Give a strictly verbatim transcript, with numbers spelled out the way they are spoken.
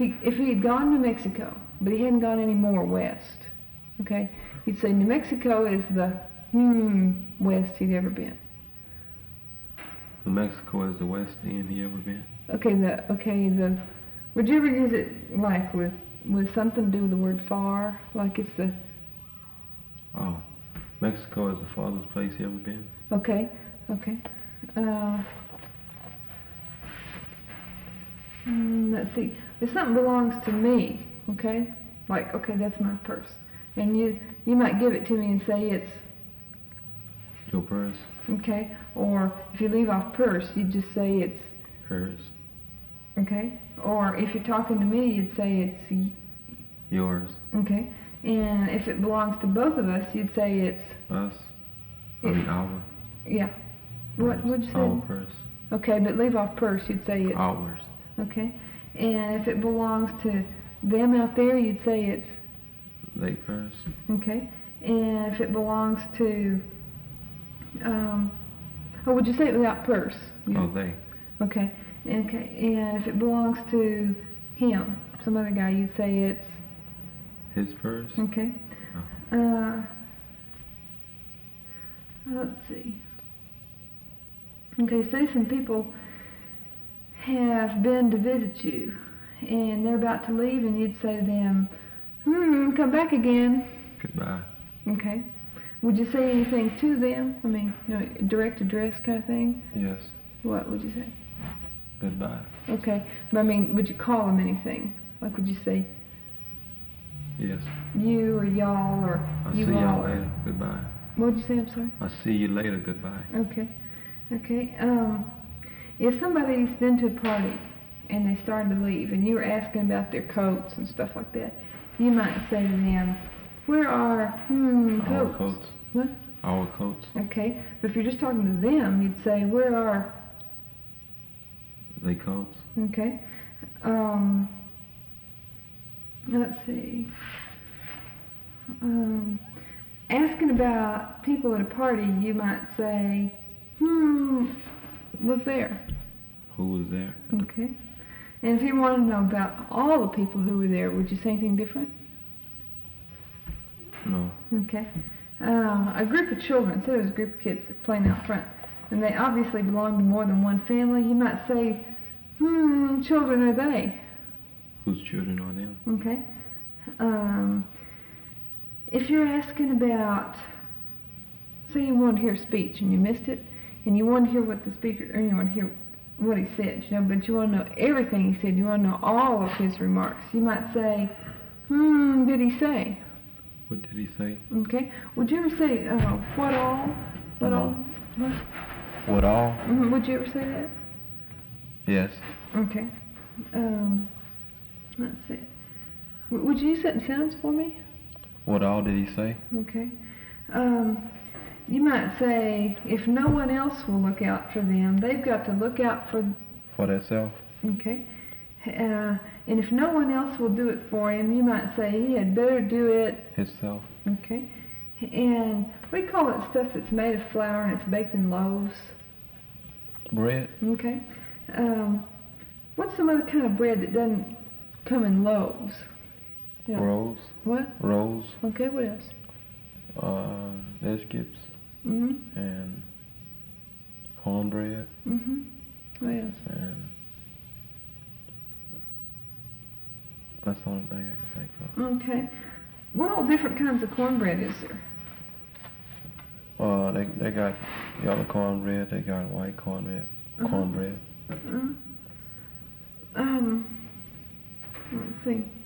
he, if he had gone to Mexico, but he hadn't gone any more west, okay, he'd say New Mexico is the hmm west he'd ever been. New Mexico is the west end he ever been. Okay, the okay the. Would you ever use it like with with something to do with the word far, like it's the. Oh, Mexico is the farthest place he ever been. Okay, okay. Uh, mm, let's see. If something belongs to me, okay, like okay, that's my purse, and you you might give it to me and say it's. Your purse. Okay, or if you leave off purse, you'd just say it's. Hers. Okay, or if you're talking to me, you'd say it's. Y- Yours. Okay, and if it belongs to both of us, you'd say it's. Us. I mean our. Yeah. What would you say? Our purse. Okay, but leave off purse, you'd say it's. Ours. Okay, and if it belongs to them out there, you'd say it's. They purse. Okay, and if it belongs to. Um, oh, would you say it without purse? You, Oh, they. Okay, okay, and if it belongs to him, some other guy, you'd say it's. His purse. Okay. Oh. Uh, let's see. Okay, say some people have been to visit you, and they're about to leave, and you'd say to them, hmm, come back again. Goodbye. Okay. Would you say anything to them? I mean, you know, direct address kind of thing? Yes. What would you say? Goodbye. Okay. But I mean, would you call them anything? Like, would you say Yes. you or y'all or I'll you see all? y'all Or, later. Goodbye. what would you say? I'm sorry? I'll see you later. Goodbye. Okay. Okay. Um, if somebody's been to a party and they started to leave and you were asking about their coats and stuff like that, you might say to them, where are, hmm, Our coats? coats. What? Our coats. Okay. But if you're just talking to them, you'd say, where are, They coats. okay. Um, let's see. Um, asking about people at a party, you might say, hmm, was there? Who was there? Okay. And if you want to know about all the people who were there, would you say anything different? No. Okay. Uh, a group of children, say there's a group of kids playing out front, and they obviously belong to more than one family, you might say, hmm, children are they? Whose children are them? Okay. Um, if you're asking about, say you wanted to hear a speech and you missed it, and you want to hear what the speaker, or you want to hear what he said, you know, but you want to know everything he said, you want to know all of his remarks, you might say, hmm, did he say? What did he say? Okay. Would you ever say, uh, what all? What No. all? What? What all? Mm-hmm. Would you ever say that? Yes. Okay. Um, let's see. W- would you use that in sentence for me? What all did he say? Okay. Um, you might say, if no one else will look out for them, they've got to look out for... For themselves. Okay. Uh, and if no one else will do it for him, you might say he had better do it... Himself. Okay. And we call it stuff that's made of flour and it's baked in loaves. Bread. Okay. Um, what's some other kind of bread that doesn't come in loaves? You know, Rolls. what? Rolls. Okay, what else? Uh, biscuits. Mm-hmm. And cornbread. Mm-hmm. What else? And that's the only thing I can think of. Okay. What all different kinds of cornbread is there? Uh, they they got yellow cornbread. They got white cornbread. Uh-huh. Cornbread. Uh-huh. Um, let's see.